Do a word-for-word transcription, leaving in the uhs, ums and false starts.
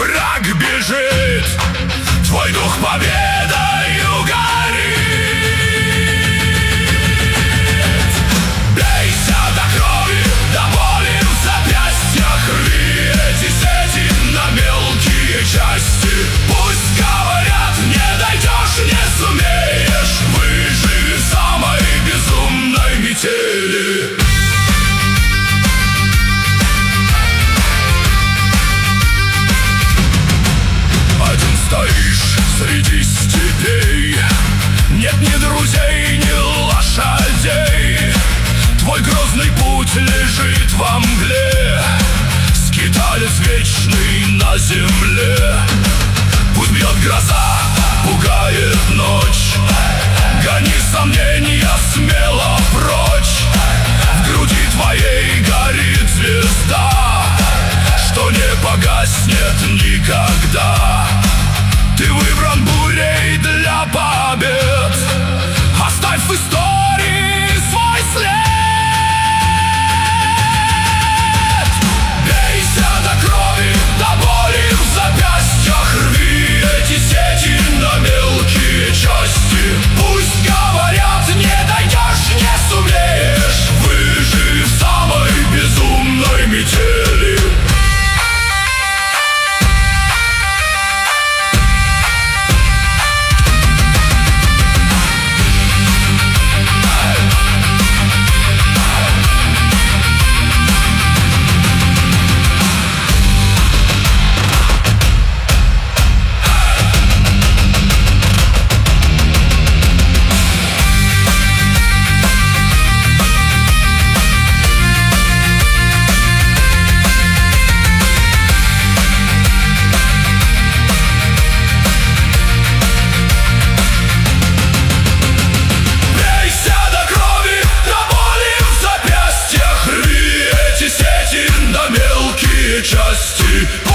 враг бежит, твой дух победою горит. Бейся до крови, до боли в запястьях, рви эти сети на мелкие части. Пусть говорят, не дойдешь, не сумеешь, выживи в самой безумной метели. Стоишь среди степей, нет ни друзей, ни лошадей. Твой грозный путь лежит во мгле, скиталец вечный на земле. Пусть бьет гроза, пугает ночь, гони сомнения смело прочь. В груди твоей горит звезда, что не погаснет никогда. Ты выбран бурей для побед, оставь в истории свой след. Бейся до крови, до боли в запястьях, рви эти сети на мелкие части. Пусть говорят, не дойдешь, не сумеешь, выживи в самой безумной метели. Части